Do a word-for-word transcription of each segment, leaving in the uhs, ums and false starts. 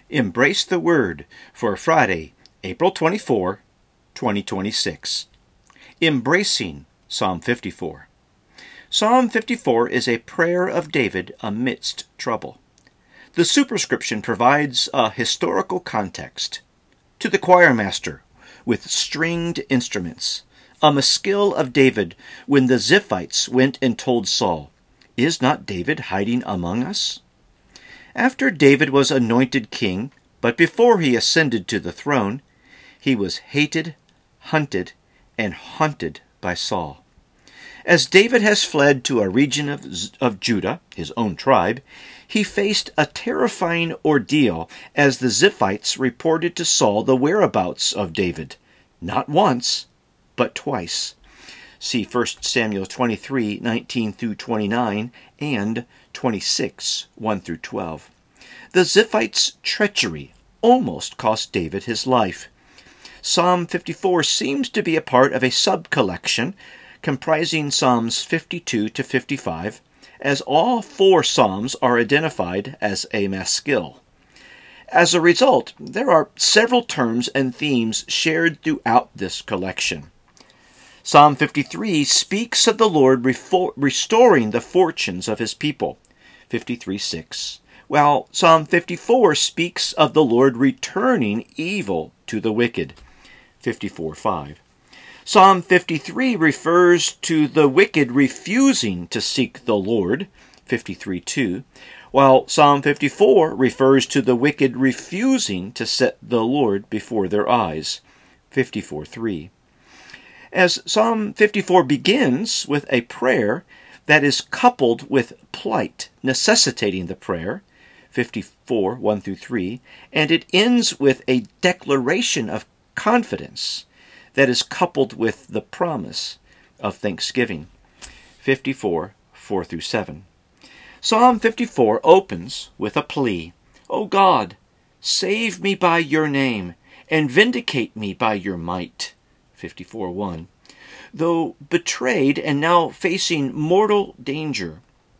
Embrace the Word for Friday, April twenty-fourth, twenty twenty-six. Embracing Psalm fifty-four. Psalm fifty-four is a prayer of David amidst trouble. The superscription provides a historical context. To the choir master with stringed instruments, a maskil of David when the Ziphites went and told Saul, "Is not David hiding among us?" After David was anointed king, but before he ascended to the throne, he was hated, hunted, and haunted by Saul. As David has fled to a region of, of Judah, his own tribe, he faced a terrifying ordeal as the Ziphites reported to Saul the whereabouts of David, not once, but twice. See First Samuel twenty-three, nineteen through twenty-nine, and twenty-six, one through twelve. The Ziphites' treachery almost cost David his life. Psalm fifty-four seems to be a part of a sub-collection comprising Psalms fifty-two to fifty-five, as all four Psalms are identified as a maskil. As a result, there are several terms and themes shared throughout this collection. Psalm fifty-three speaks of the Lord refor- restoring the fortunes of his people, fifty-three six, while Psalm fifty-four speaks of the Lord returning evil to the wicked, fifty-four five. Psalm fifty-three refers to the wicked refusing to seek the Lord, fifty-three two, while Psalm fifty-four refers to the wicked refusing to set the Lord before their eyes, fifty-four three. As Psalm fifty-four begins with a prayer that is coupled with plight necessitating the prayer, fifty-four one through three, and it ends with a declaration of confidence that is coupled with the promise of thanksgiving, fifty-four four through seven. Psalm fifty-four opens with a plea, "O God, save me by your name, and vindicate me by your might," fifty-four one. Though betrayed and now facing mortal danger,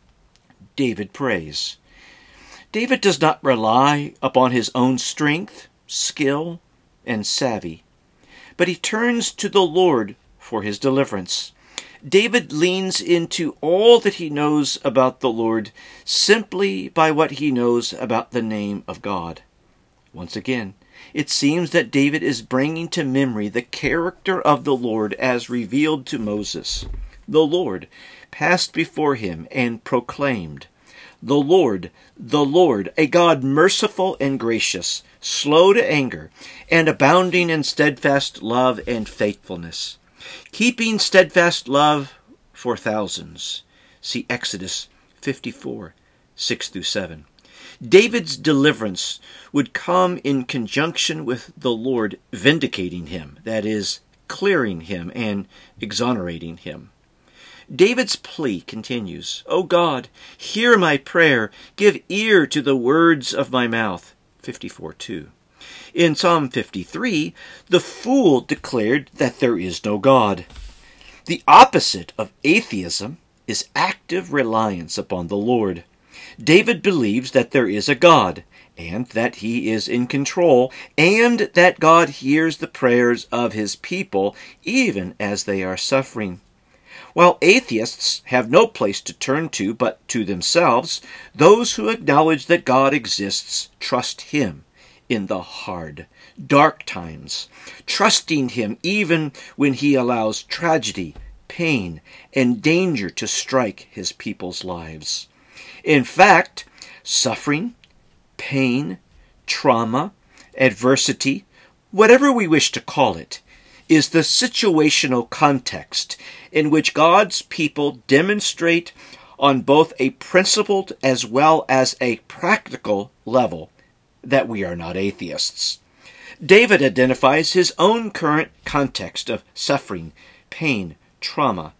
David prays. David does not rely upon his own strength, skill, and savvy, but he turns to the Lord for his deliverance. David leans into all that he knows about the Lord simply by what he knows about the name of God. Once again, it seems that David is bringing to memory the character of the Lord as revealed to Moses. The Lord passed before him and proclaimed, "The Lord, the Lord, a God merciful and gracious, slow to anger, and abounding in steadfast love and faithfulness, keeping steadfast love for thousands." See Exodus fifty-four, six through seven. David's deliverance would come in conjunction with the Lord vindicating him, that is, clearing him and exonerating him. David's plea continues, "O God, hear my prayer, give ear to the words of my mouth," fifty-four two. In Psalm fifty-three, the fool declared that there is no God. The opposite of atheism is active reliance upon the Lord. David believes that there is a God, and that he is in control, and that God hears the prayers of his people even as they are suffering. While atheists have no place to turn to but to themselves, those who acknowledge that God exists trust him in the hard, dark times, trusting him even when he allows tragedy, pain, and danger to strike his people's lives. In fact, suffering, pain, trauma, adversity, whatever we wish to call it, is the situational context in which God's people demonstrate on both a principled as well as a practical level that we are not atheists. David identifies his own current context of suffering, pain, trauma,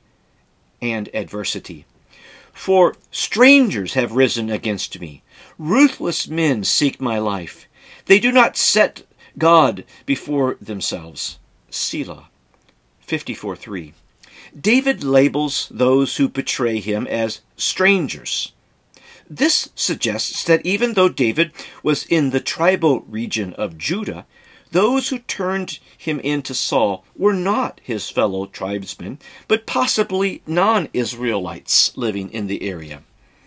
and adversity. "For strangers have risen against me. Ruthless men seek my life. They do not set God before themselves." Selah, fifty-four three. David labels those who betray him as strangers. This suggests that even though David was in the tribal region of Judah, those who turned him into Saul were not his fellow tribesmen, but possibly non-Israelites living in the area.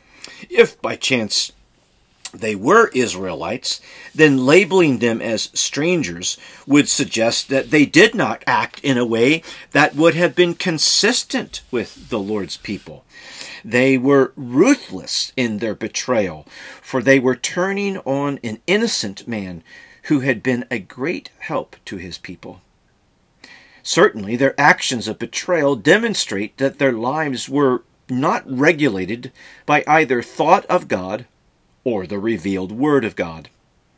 If by chance they were Israelites, then labeling them as strangers would suggest that they did not act in a way that would have been consistent with the Lord's people. They were ruthless in their betrayal, for they were turning on an innocent man who had been a great help to his people. Certainly, their actions of betrayal demonstrate that their lives were not regulated by either thought of God or the revealed Word of God.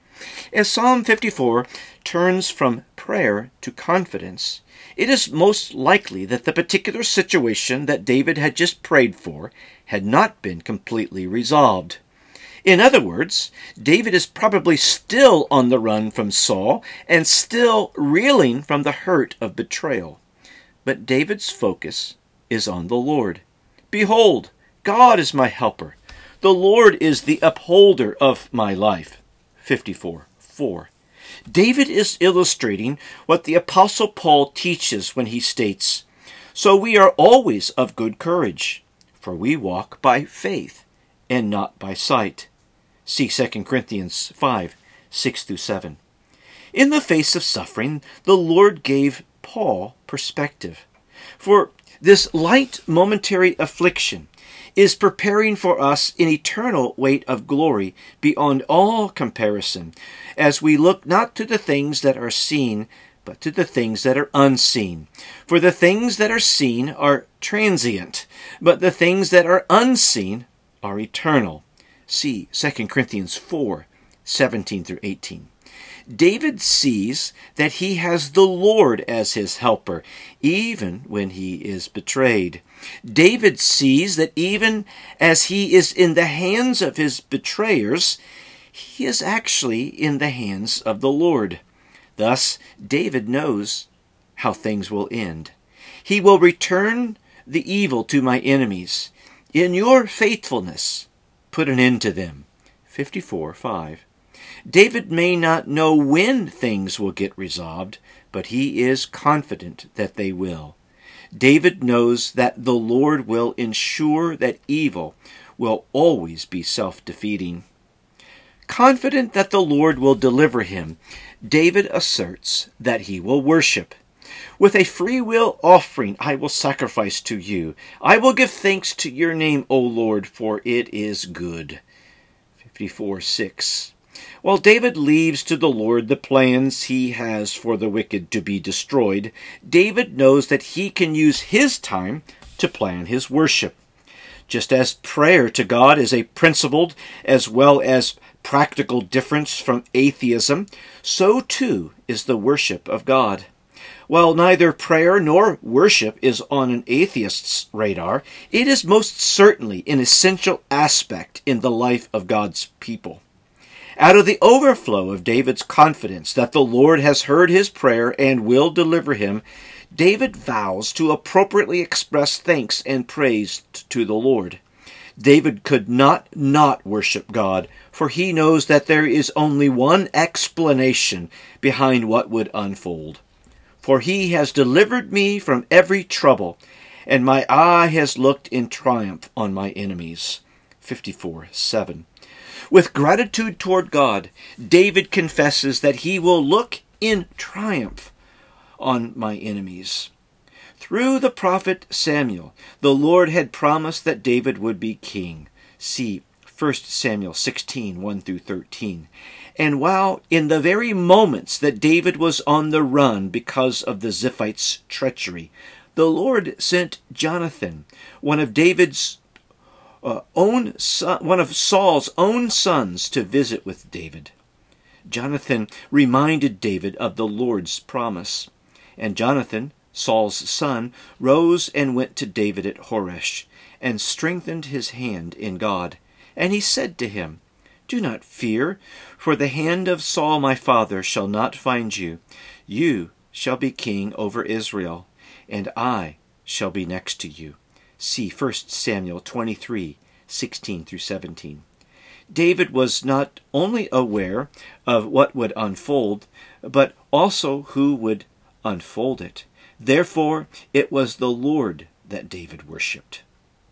As Psalm fifty-four turns from prayer to confidence, it is most likely that the particular situation that David had just prayed for had not been completely resolved. In other words, David is probably still on the run from Saul and still reeling from the hurt of betrayal. But David's focus is on the Lord. Behold, God is my helper. The Lord is the upholder of my life. fifty-four four. David is illustrating what the Apostle Paul teaches when he states, "So we are always of good courage, for we walk by faith and not by sight." See Second Corinthians five six through seven. In the face of suffering, the Lord gave Paul perspective. For this light momentary affliction is preparing for us an eternal weight of glory beyond all comparison, as we look not to the things that are seen, but to the things that are unseen. For the things that are seen are transient, but the things that are unseen are eternal. See Second Corinthians four seventeen through eighteen. David sees that he has the Lord as his helper, even when he is betrayed. David sees that even as he is in the hands of his betrayers, he is actually in the hands of the Lord. Thus, David knows how things will end. He will return the evil to my enemies. In your faithfulness, put an end to them. fifty-four five. David may not know when things will get resolved, but he is confident that they will. David knows that the Lord will ensure that evil will always be self-defeating. Confident that the Lord will deliver him, David asserts that he will worship. With a free will offering I will sacrifice to you. I will give thanks to your name, O Lord, for it is good. fifty-four six. While David leaves to the Lord the plans he has for the wicked to be destroyed, David knows that he can use his time to plan his worship. Just as prayer to God is a principled as well as practical difference from atheism, so too is the worship of God. While neither prayer nor worship is on an atheist's radar, it is most certainly an essential aspect in the life of God's people. Out of the overflow of David's confidence that the Lord has heard his prayer and will deliver him, David vows to appropriately express thanks and praise to the Lord. David could not not worship God, for he knows that there is only one explanation behind what would unfold. For he has delivered me from every trouble, and my eye has looked in triumph on my enemies. fifty-four seven. With gratitude toward God, David confesses that he will look in triumph on my enemies. Through the prophet Samuel, the Lord had promised that David would be king. See First Samuel sixteen one through thirteen. And while in the very moments that David was on the run because of the Ziphites' treachery, the Lord sent Jonathan, one of David's Uh, own son, one of Saul's own sons, to visit with David. Jonathan reminded David of the Lord's promise. And Jonathan, Saul's son, rose and went to David at Horesh, and strengthened his hand in God. And he said to him, "Do not fear, for the hand of Saul my father shall not find you. You shall be king over Israel, and I shall be next to you." See First Samuel twenty-three sixteen through seventeen. David was not only aware of what would unfold, but also who would unfold it. Therefore, it was the Lord that David worshipped.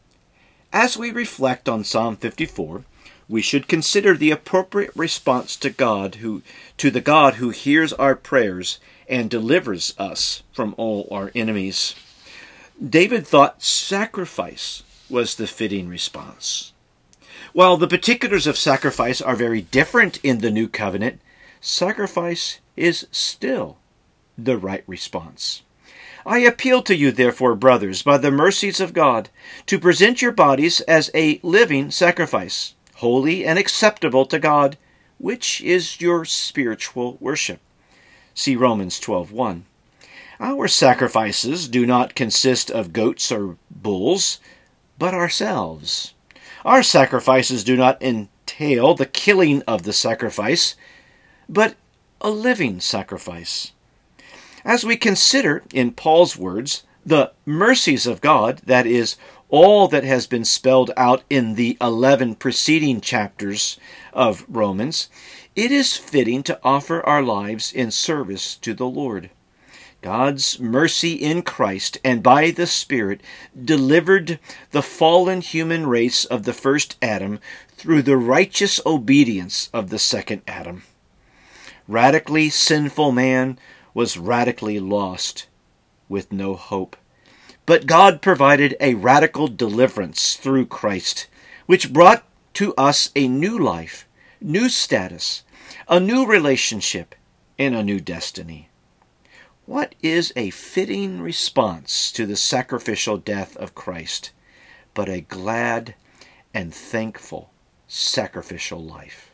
As we reflect on Psalm fifty-four, we should consider the appropriate response to God, who, to the God who hears our prayers and delivers us from all our enemies. David thought sacrifice was the fitting response. While the particulars of sacrifice are very different in the New Covenant, sacrifice is still the right response. I appeal to you, therefore, brothers, by the mercies of God, to present your bodies as a living sacrifice, holy and acceptable to God, which is your spiritual worship. See Romans twelve one. Our sacrifices do not consist of goats or bulls, but ourselves. Our sacrifices do not entail the killing of the sacrifice, but a living sacrifice. As we consider, in Paul's words, the mercies of God, that is, all that has been spelled out in the eleven preceding chapters of Romans, it is fitting to offer our lives in service to the Lord. God's mercy in Christ and by the Spirit delivered the fallen human race of the first Adam through the righteous obedience of the second Adam. Radically sinful man was radically lost with no hope. But God provided a radical deliverance through Christ, which brought to us a new life, new status, a new relationship, and a new destiny. What is a fitting response to the sacrificial death of Christ, but a glad and thankful sacrificial life?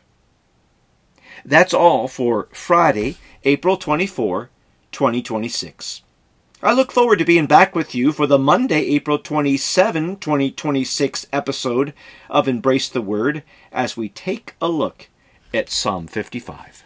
That's all for Friday, April twenty-fourth, twenty twenty-six. I look forward to being back with you for the Monday, April twenty-seventh, twenty twenty-six episode of Embrace the Word as we take a look at Psalm fifty-five.